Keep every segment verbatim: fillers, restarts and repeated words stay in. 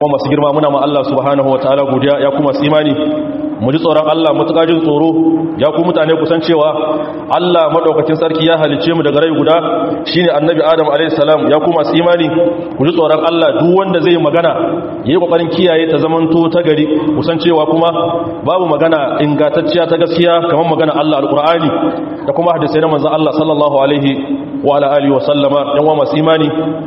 kuma masu girma muna ma Allah subhanahu wataala godiya ya kuma su imani mu ji tsoron Allah mutuka jin tsoro ya ku mutane kusan cewa Allah madaukakin sarki ya halice mu daga rai guda shine annabi Adam alayhi salam ya kuma su imani ku ji tsoron Allah duk wanda zai magana yayi kokarin kiyaye ta zamanto ta gari kusan cewa kuma babu magana ingantacciya ta gaskiya kamar magana Allah alqur'ani da kuma hadisi na manzon Allah sallallahu alaihi wa ala alihi wa sallama yan wa masu imani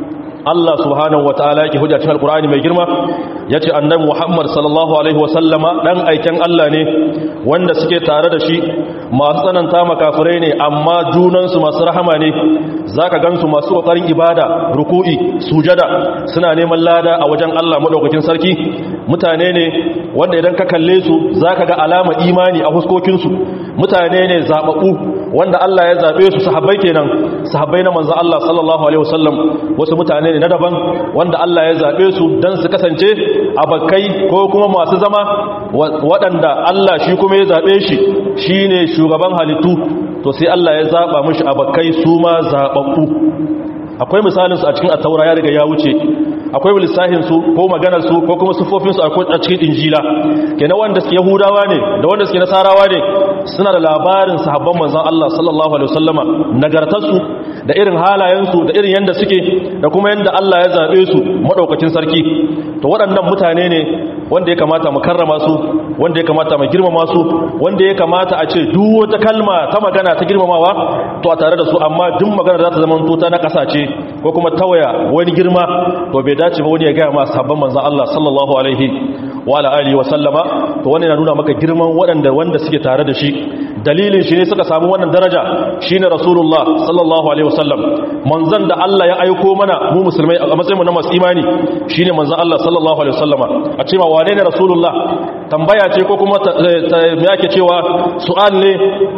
Allah subhanahu wataala yake hujja cikin alqur'ani mai girma yace annabi Muhammad sallallahu alaihi wasallama dan aiken Allah ne wanda suke tare da shi masu tsananta makafirai ne amma junan su masu rahama ne zaka gansu masu kokarin ibada ruku'i sujada suna neman lada a wajen Allah madaukakin sarki mutane ne wanda idan ka kalle su zaka ga alama imani a huskokin su mutane ne zababu wanda Allah ya zabe su sahabbai kenan sahabbai na manzo Allah sallallahu alaihi wasallam wasu mutane ne na daban wanda Allah ya zabe su dan su kasance abakai ko kuma masu zama waɗanda Allah shi kuma ya zabe shi shine shugaban halittu to sai Allah ya zaba mishi abakai su ma zababbu akwai misalin su a cikin at-taura ya riga ya wuce akwai lissahin su ko maganar su ko kuma sufofin su a cikin injila kenan wanda suke yahudawa ne da wanda suke nasarawa ne suna da labarin sahabban manzon Allah sallallahu alaihi wasallama nagartarsu da irin halayensu da irin yanda suke da kuma yanda Allah ya zabe su madaukakin sarki to waɗannan mutane ne wanda ya kamata mu karrama su wanda ya kamata mu girmama su wanda ya kamata a ce duk wata kalma ta magana ta girmamawa to a tare da su amma duk magana za ta zama to ta na kasace ko kuma tawaya wani girma to bai dace ba wani ya ga ma sahabban manzon Allah sallallahu alaihi wa ala alihi wa sallama to wannan yana nuna maka girman waɗanda wanda suke tare da shi dalilin shi ne suka samu wannan daraja shine rasulullah sallallahu alaihi wasallam manzon da Allah ya aiko mana mu musulmai a matsayin mu na masu imani shine manzon Allah sallallahu alaihi wasallama a ce ma wane ne rasulullah tambaya ce ko kuma me yake cewa su'al ne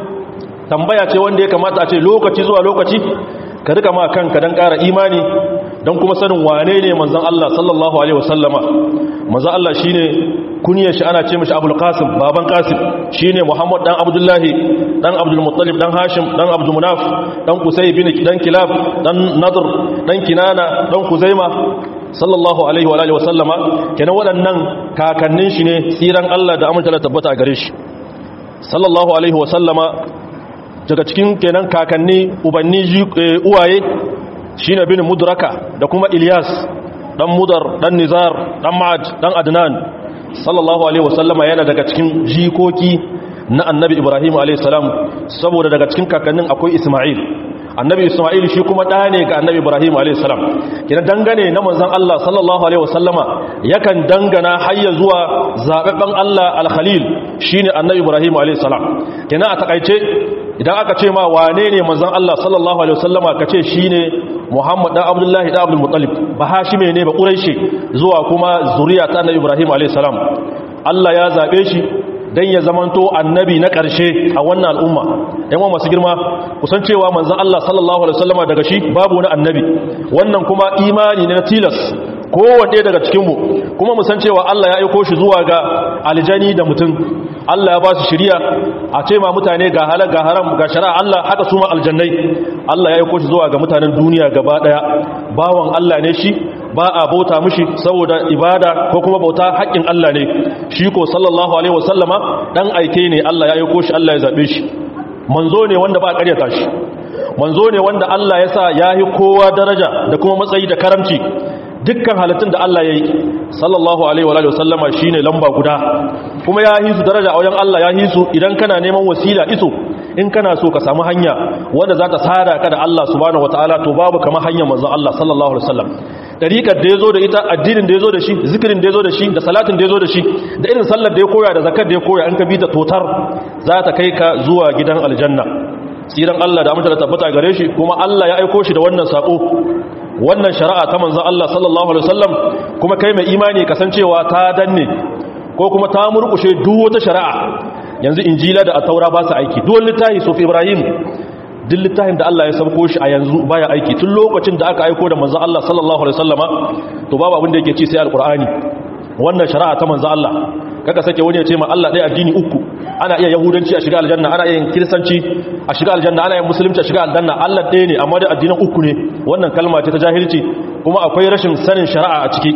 tambaya ce wanda ya kamata a ce lokaci zuwa lokaci ka rika ma kanka dan ƙara imani don kuma sanin wane ne manzon Allah sallallahu alaihi wasallama manzon Allah shine kuniyar shi ana ce mishi Abul Qasim baban Qasim shine Muhammad dan Abdullahi dan Abdul Muttalib dan Hashim dan Abdul Munaf dan Qusay bin dan Kilab dan Nadr dan Kinana dan Kuzaima sallallahu alaihi wa alihi wasallama kenan waɗannan kakannin shi ne tsiran Allah da amince da tabbata gare shi sallallahu alaihi wasallama daga cikin kenan kakanni ubanni uwaye shine bin Mudraka da kuma Ilyas dan Mudar dan Nizar dan Ma'ad dan Adnan sallallahu alaihi wasallama yana daga cikin jikoki na annabi Ibrahim alaihi salam saboda daga cikin kakannin akwai Isma'il annabi Isma'il shi kuma da ne ga annabi Ibrahim alaihi salam kina dangane na manzon Allah sallallahu alaihi wasallama yakan dangana hayya zuwa zababban Allah al-Khalil shine annabi Ibrahim alaihi salam kina a takaice idan aka ce ma wane ne manzon Allah sallallahu alaihi wasallama kace shine Muhammad dan Abdullahi dan Abdul Muttalib ba Hashime ne ba Quraishi zuwa kuma zuriya ta annabi Ibrahim alayhis salam Allah ya zabe shi dan ya zamanto annabi na karshe a wannan al'umma ɗan uwa masu girma kusan cewa manzon Allah sallallahu alaihi wasallama daga shi babu wani annabi wannan kuma imani ne na tilas kowanne daga cikin mu kuma mu san cewa Allah ya aika shi zuwa ga aljani da mutum Allah ya ba su shiriya a ce ma mutane ga halal ga haram ga shari'a Allah haka su ma aljannai Allah ya aika shi zuwa ga mutanen duniya gaba daya bawan Allah ne shi ba a bauta mishi saboda ibada ko kuma bauta haƙƙin Allah ne shi ko sallallahu alaihi wasallama dan aike ne Allah ya aika shi Allah ya zabe shi manzo ne wanda ba a ƙaryata shi manzo ne wanda Allah ya sa yahi kowa daraja da kuma matsayi da karamci dukkan halittun da Allah ya yi sallallahu alaihi wa sallama shi ne lamba guda kuma ya hisu daraja a wajen Allah ya hisu idan kana neman wasila iso in kana so ka samu hanya wanda za ta sada ka da Allah subhanahu wataala to babu kamar hanyar manzon Allah sallallahu alaihi wasallam dariƙar da yazo da ita addinin da yazo da shi zikirin da yazo da shi da salatin da yazo da shi da irin sallar da ya koya da zakar da ya koya in ka bi ta totar za ta kai ka zuwa gidan aljanna tsiran Allah da amince da tabbata gare shi kuma Allah ya aiko shi da wannan sako wannan shari'a ta manzon Allah sallallahu alaihi wasallam kuma kai mai imani kasancewa ta danne ko kuma ta murkushe duk wata shari'a yanzu injila da at-taura ba su aiki duk littafi sufi Ibrahim duk littafin da Allah ya sauko shi a yanzu baya aiki tun lokacin da aka aiko da manzon Allah sallallahu alaihi wasallama to babu abin da yake ci sai alqur'ani wannan shari'a ta manzon Allah kaka sake wani ya ce ma Allah ɗaya addini uku ana iya yahudanci a shiga aljanna ana iya kiristanci a shiga aljanna ana iya musulunci a shiga aljanna Allah ɗaya ne amma da addinan uku ne wannan kalma ce ta jahilci kuma akwai rashin sanin shari'a a ciki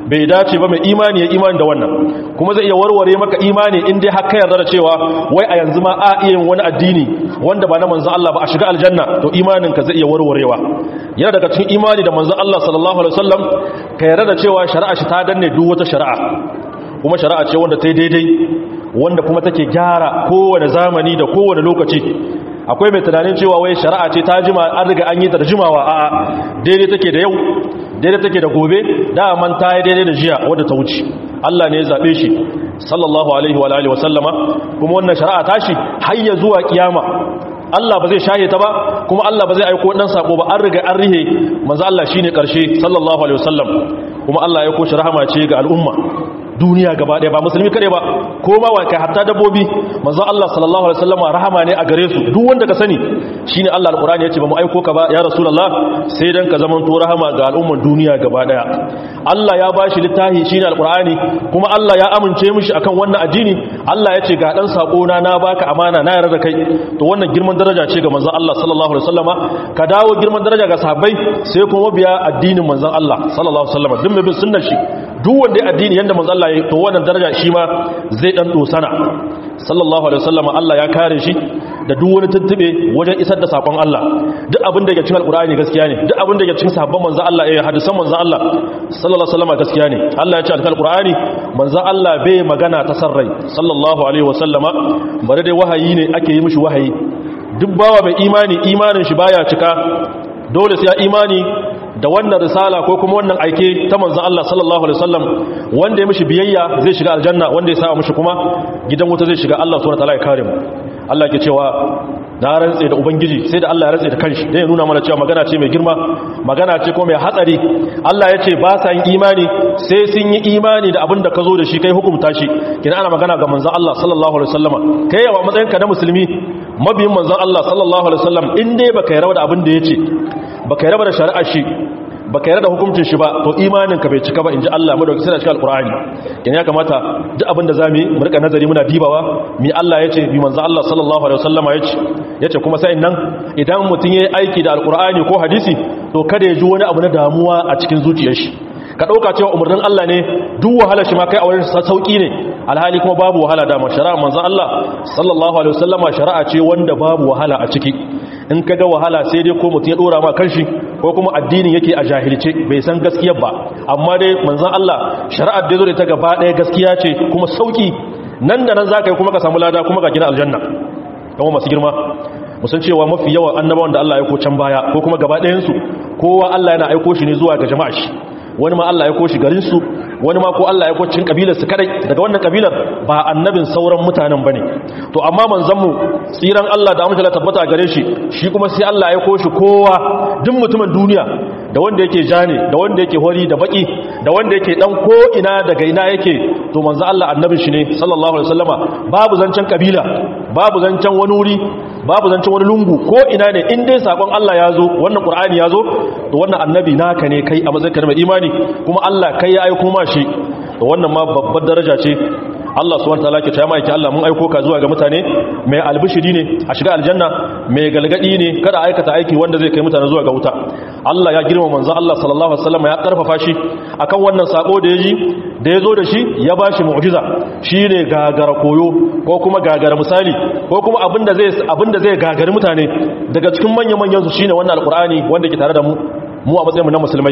bai dace ba mai imani ya imani da wannan kuma zai iya warware maka imani in dai haka yarda da cewa wai a yanzu ma a iya wani addini wanda ba na manzon Allah ba a shiga aljanna to imanin ka zai iya warwarewa yana daga cikin imani da manzon Allah sallallahu alaihi wasallam ka yarda da cewa shari'a shi ta danne duk wata shari'a kuma shari'a ce wanda ta yi daidai wanda kuma take gyara kowane zamani da kowane lokaci akwai mai tunanin cewa wai shari'a ce ta jima an riga an yi ta da jimawa a'a daidai take da yau daidai take da gobe da man ta yi daidai da jiya wadda ta wuce Allah ne ya zabe shi sallallahu alaihi wa alihi wa sallama kuma wannan shari'a tashi har ya zuwa kiyama Allah ba zai shahe ta ba kuma Allah ba zai aiko dan sako ba an riga an rihe manzo Allah shine karshe sallallahu alaihi wasallam kuma Allah ya aiko shi rahama ce ga al'umma duniya gaba ɗaya ba musulmi kare ba ko ma wa kai hatta dabbobi manzo Allah sallallahu alaihi wasallam rahama ne a gare su duk wanda ka sani shine Allah alqur'ani yace ba mu aiko ka ba ya rasulullah sai dan ka zaman to rahama ga al'umman duniya gaba ɗaya Allah ya bashi littafi shine alqur'ani kuma Allah ya amince mishi akan wannan addini Allah yace ga dan sako na na baka amana na yarda da kai to wannan girman daraja ce ga manzo Allah sallallahu alaihi wasallama ka dawo girman daraja ga sahabbai sai kuma biya addinin manzo Allah sallallahu alaihi wasallama duk mai bin sunnar shi duk wanda addini yanda manzo Allah to wannan daraja shi ma zai dan dosana sallallahu alaihi wasallam Allah ya kare shi da duk wani tuntube wajen isar da sakon Allah duk abin da yake cikin alqur'ani gaskiya ne duk abin da yake cikin sahabban manzo Allah eh hadisan manzo Allah sallallahu alaihi wasallam gaskiya ne Allah ya ce alqur'ani manzo Allah bai magana ta sarrai sallallahu alaihi wasallam bare dai wahayi ne ake yi mishi wahayi duk bawa mai imani imanin shi baya cika dole sai ya imani da wannan risala ko kuma wannan aike ta manzon Allah sallallahu alaihi wasallam wanda ya mishi biyayya zai shiga aljanna wanda ya sa mishi kuma gidan wuta zai shiga Allah subhanahu wataala ya kare mu Allah ke cewa na rantse da ubangiji sai da Allah ya rantse da kanshi dan ya nuna mana cewa magana ce mai girma magana ce ko mai hatsari Allah ya ce ba sa yin imani sai sun yi imani da abin da ka zo da shi kai hukunta shi kina ana magana ga manzon Allah sallallahu alaihi wasallama kai yawa matsayinka na musulmi mabiyin manzon Allah sallallahu alaihi wasallam in dai baka yarda da abin da yace baka yarda da shari'ar shi baka yarda da hukuncin shi ba to imanin ka bai cika ba inji Allah madauki sai da cikin alqur'ani kin ya kamata duk abin da zamu yi mu rika nazari muna dibawa mi Allah yace bi manzo Allah sallallahu alaihi wasallama yace yace kuma sai nan idan mutun yayi aiki da alqur'ani ko hadisi to kada ya ji wani abu na damuwa a cikin zuciyar shi ka dauka cewa umurnin Allah ne duk wahala shi ma kai a wurin sauki ne alhali kuma babu wahala da shari'a manzo Allah sallallahu alaihi wasallama shari'a ce wanda babu wahala a ciki in kaga wahala sai dai ko mutum ya dora ma kanshi ko kuma addinin yake a jahilce bai san gaskiyar ba amma dai manzon Allah shari'ar da yazo da ta gaba daya gaskiya ce kuma sauki nan da nan zaka yi kuma ka samu lada kuma ka gina aljanna kuma masu girma musan cewa mafi yawan annabawan da Allah ya aiko can baya ko kuma gaba ɗayan su kowa Allah yana aiko shi ne zuwa ga jama'a shi wani ma Allah ya aiko shi garin su wani ma ko Allah ya aiko cikin kabilar su kadai daga wannan kabilar ba annabin sauran mutanen bane to amma manzon mu tsiran Allah da amince Allah tabbata gare shi shi kuma sai Allah ya aiko shi kowa duk mutumin duniya da wanda yake jane da wanda yake hori da baki da wanda yake dan ko ina daga ina yake to manzo Allah annabin shi ne sallallahu alaihi wasallama babu zancen kabila babu zancen wani wuri babu zancen wani lungu ko ina ne in dai sakon Allah ya zo wannan Qur'ani ya zo to wannan annabi naka ne kai a matsayin ka mai imani kuma Allah kai ya aiko ma shi to wannan ma babbar daraja ce Allah subhanahu wataala ke cewa yake Allah mun aiko ka zuwa ga mutane mai albishiri ne a shiga aljanna mai galgadi ne kada aikata aiki wanda zai kai mutane zuwa ga wuta Allah ya girma manzo Allah sallallahu alaihi wasallam ya karfafa shi akan wannan sako da yaji da yazo da shi ya bashi mu'jiza shine gagara koyo ko kuma gagara misali ko kuma abinda zai abinda zai gagari mutane daga cikin manyan manyan su shine wannan alqur'ani wanda ke tare da mu mu a matsayin mu na musulmai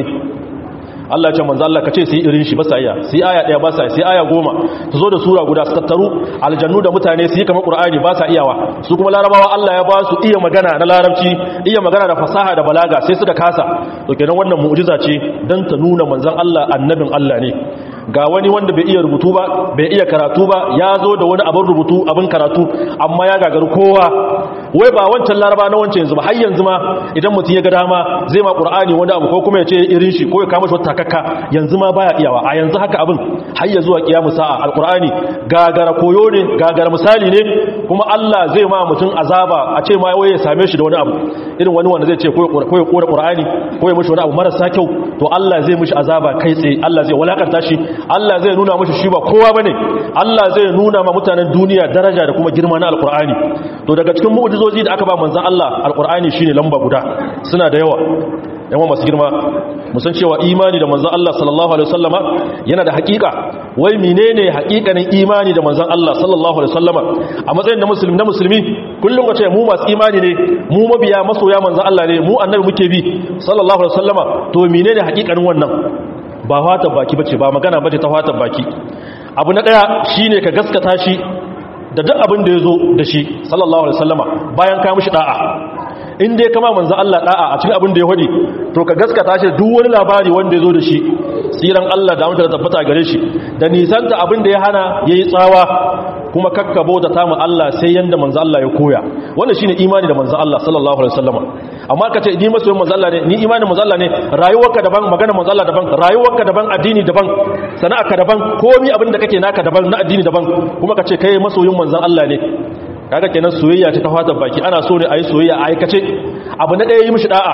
Allah ya ce manzo Allah kace sai irin shi ba sa iya sai aya daya ba sa sai aya goma ta zo da sura guda su tattaru aljannu da mutane su yi kamar qur'ani ba sa iyawa su kuma larabawa Allah ya ba su iya magana na larabci iya magana da fasaha da balaga sai su da kasa to kenan wannan mu'jiza ce dan ta nuna manzon Allah annabin Allah ne ga wani wanda bai iya rubutu ba bai iya karatu ba ya zo da wani abin rubutu abin karatu amma ya gagaru kowa wai ba wancan laraba na wancan yanzu ba har yanzu ma idan mutum ya ga dama zai ma qur'ani wani abu ko kuma ya ce irin shi ko ya kama shi wata takakka yanzu ma baya iyawa a yanzu haka abin har ya zuwa kiyamu sa'a alqur'ani gagara koyo ne gagara misali ne kuma Allah zai ma mutum azaba a ce ma wai ya same shi da wani abu irin wani wanda zai ce ko ya kora qur'ani ko ya mishi wani abu marasa kyau to Allah zai mishi azaba kai tsaye Allah zai walakanta shi Allah zai nuna mishi shi ba kowa bane Allah zai nuna ma mutanen duniya daraja da kuma girma na alqur'ani to daga cikin mu'jizoji da aka ba manzon Allah alqur'ani shine lamba guda suna da yawa yawan masu girma musan cewa imani da manzon Allah sallallahu alaihi wasallama yana da hakika. Wai menene hakikanin imani da manzon Allah sallallahu alaihi wasallama a matsayin da musulmi na musulmi kullum kace mu masu imani ne, mu mabiya masoya manzon Allah ne, mu annabi muke bi sallallahu alaihi wasallama. To menene hakikanin wannan? Ba fatan baki bace, ba magana bace ta fatan baki. Abu na daya shine ka gaskata shi da duk abin da yazo da shi sallallahu alaihi wasallama bayan ka mishi da'a. In dai kama manzo Allah da'a a cikin abin da ya hodi, to ka gaskata shi duk wani labari wanda yazo da shi siran Allah da mutunta tabbata gare shi, da nisanta abin da ya hana yayi tsawa, kuma kakkabo da tamu Allah sai yanda manzo Allah ya koya. Wannan shine imani da manzo Allah sallallahu alaihi wasallam. Amma kace ni masoyin manzo Allah ne, ni imanin manzo Allah ne, rayuwarka daban, magana manzo Allah daban, rayuwarka daban, addini daban, sana'arka daban, komai abin da kake naka daban, na addini daban, kuma kace kai masoyin manzo Allah ne. Kaga kenan soyayya ce ta fatan baki, ana so ne ayi soyayya a aikace. Abu na daya yi mishi da'a,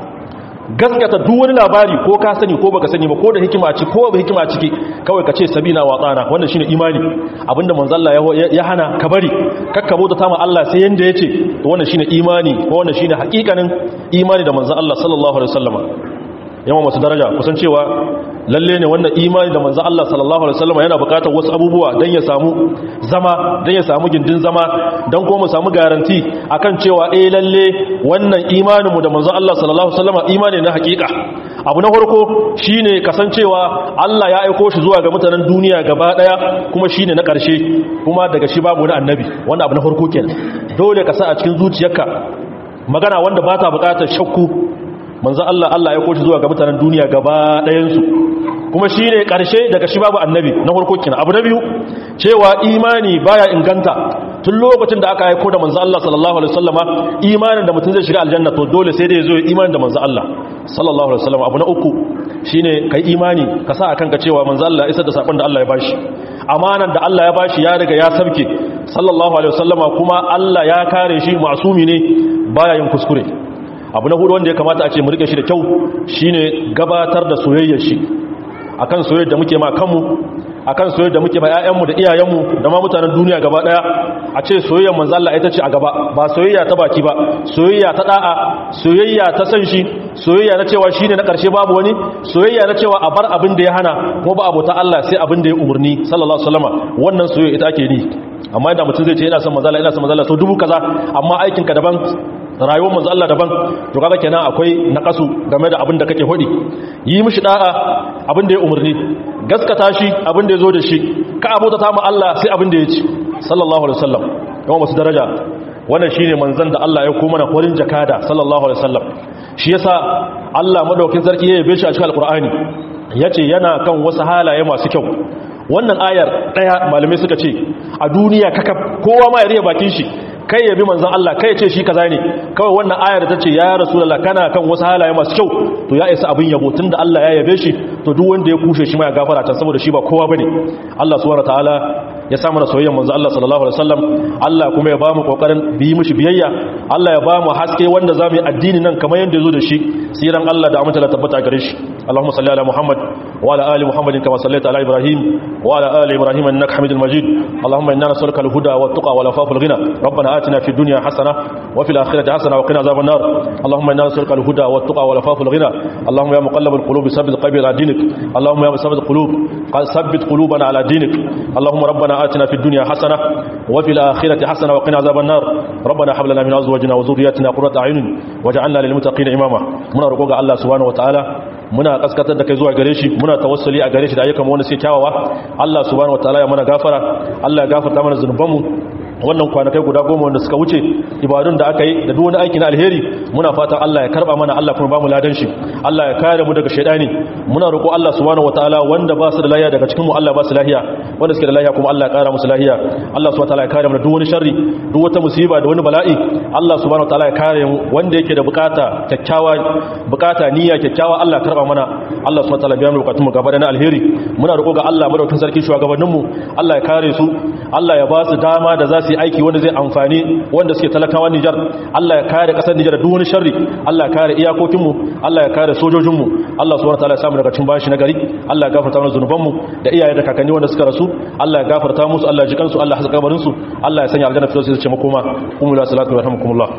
gaskata duk wani labari ko ka sani ko baka sani ba, ko da hikima a ciki ko ba hikima a ciki, kawai ka ce sabina wa tsana. Wannan shine imani. Abinda manzo Allah ya hana ka bari, kakkabo ta tama Allah sai yanda yace, to wannan shine imani, ko wannan shine hakikanin imani da manzo Allah sallallahu alaihi wasallam. Yawan masu daraja kusan cewa lalle ne wannan imani da manzo Allah sallallahu alaihi wasallam yana bukatar wasu abubuwa dan ya samu zama, dan ya samu gindin zama, dan kuma mu samu garanti akan cewa eh lalle wannan imanin mu da manzo Allah sallallahu alaihi wasallam imani na hakika. Abu na farko shine kasancewa Allah ya aika shi zuwa ga mutanen duniya gaba daya, kuma shine na karshe, kuma daga shi babu wani annabi. Wannan abu na farko kenan. Dole ka sa a cikin zuciyarka magana wanda ba ta bukatar shakku. Manzo Allah Allah ya koshi zuwa ga mutanen duniya gaba ɗayansu, kuma shi ne ƙarshe daga shi babu annabi na farko kina. Abu na biyu cewa imani baya inganta tun lokacin da aka aiko da manzo Allah sallallahu alaihi wasallama. Imanin da mutum zai shiga aljanna to dole sai dai zo imanin da manzo Allah sallallahu alaihi wasallama. Abu na uku shine kai imani ka sa akan ka cewa manzo Allah ya isar da sakon da Allah ya bashi, amanan da Allah ya bashi ya riga ya sabke sallallahu alaihi wasallama, kuma Allah ya kare shi ma'sumi ne, baya yin kuskure. Abu na hudu wanda ya kamata a ce mu rike shi da kyau shine gabatar da soyayyar shi akan soyayyar da muke ma kanmu, akan soyayyar da muke ma ƴaƴanmu da iyayenmu da ma mutanen duniya gaba daya. A ce soyayyar manzo Allah ita ce a gaba, ba soyayya ta baki ba, soyayya ta da'a, soyayya ta san shi, soyayya na cewa shine na karshe babu wani, soyayya na cewa a bar abin da ya hana, kuma ba abota Allah sai abin da ya umurni sallallahu alaihi wasallama. Wannan soyayya ita ake ni. Amma idan mutum zai ce ina son manzo Allah, ina son manzo Allah, so dubu kaza, amma aikin ka daban, rayuwar manzo Allah daban, to kaga kenan akwai naqasu game da abin da kake hodi. Yi mishi da'a abin da ya umurni, gaskata shi abin da yazo da shi, ka abota ta mu Allah sai abin da ya ci sallallahu alaihi wasallam. Yawan masu daraja, wannan shine manzon da Allah ya koma na horin jakada sallallahu alaihi wasallam. Shi yasa Allah madaukakin sarki ya yabe shi a cikin alqur'ani, yace yana kan wasu halaye masu kyau. Wannan ayar daya malamai suka ce a duniya kaka kowa ma ya riya bakin shi kai yabi manzon Allah, kai ce shi kaza ne, kawai wannan ayar da tace ya rasulullah kana kan wasu halaye masu kyau, to ya isa abin yabo. Tunda Allah ya yabe shi, to duk wanda ya kushe shi ma ya gafara ta, saboda shi ba kowa bane. Allah subhanahu wataala ya sa mana soyayyar manzon Allah sallallahu alaihi wasallam. Allah kuma ya ba mu kokarin bi mishi biyayya. Allah ya ba mu haske wanda zamu yi addini nan kamar yanda yazo da shi, siran Allah da amince Allah tabbata gare shi. Allahumma salli ala Muhammad wa ala ali Muhammadin kama sallaita ala Ibrahim wa ala ali Ibrahim innaka Hamidul Majid. Allahumma inna nas'aluka al-huda wat-tuqa wal-afafa wal-ghina. Rabbana آتنا في الدنيا حسنة وفي الآخرة حسنة وقنا عذاب النار. اللهم إنا نسألك الهدى والتقى والعفاف والغنى. اللهم يا مقلب القلوب ثبت قلبي على دينك. اللهم يا مثبت القلوب ثبت قلوبنا على دينك. اللهم ربنا آتنا في الدنيا حسنة وفي الآخرة حسنة وقنا عذاب النار. ربنا هب لنا من أزواجنا وذرياتنا قرة أعين واجعلنا للمتقين إماما. muna roƙo ga Allah subhanahu wataala, muna kaskatar da kai zuwa gare shi, muna tawassuli a gare shi da ayyukan wanda suke kyawawa. Allah subhanahu wataala ya mana gafara, Allah ya gafarta mana zunubanmu. Wannan kwanakai guda goma wanda suka wuce, ibadun da aka yi da duk wani aiki na alheri, muna fatan Allah ya karba mana, Allah kuma ba mu ladan shi, Allah ya kare mu daga shaydani. Muna roƙo Allah subhanahu wataala wanda ba su da lafiya daga cikin mu Allah ba su lafiya, wanda suke da lafiya kuma Allah ya kara musu lafiya. Allah subhanahu wataala ya kare mu da duk wani sharri, duk wata musiba da wani bala'i. Allah subhanahu wataala ya kare mu, wanda yake da bukata kyakkyawa, bukata niyya kyakkyawa, Allah ya karba mana. Allah subhanahu wataala biya mu bukatun mu gaba da na alheri. Muna roƙo ga Allah madaukakin sarki shugabannin mu, Allah ya kare su, Allah ya ba su dama da za su yi aiki wanda zai amfani wanda suke talakawa Nijar. Allah ya kare kasar Nijar da duk wani sharri, Allah ya kare iyakokin mu, Allah ya kare sojojin mu. Allah subhanahu wataala ya samu daga cikin bashi na gari. Allah ya gafarta mana zunuban mu da iyaye da kakanni wanda suka rasu. Allah ya gafarta musu, Allah ya ji kansu, Allah ya haska kabarin su, Allah ya sanya aljanna firdausi su ce makoma. Ummu la salatu wa rahmukumullah.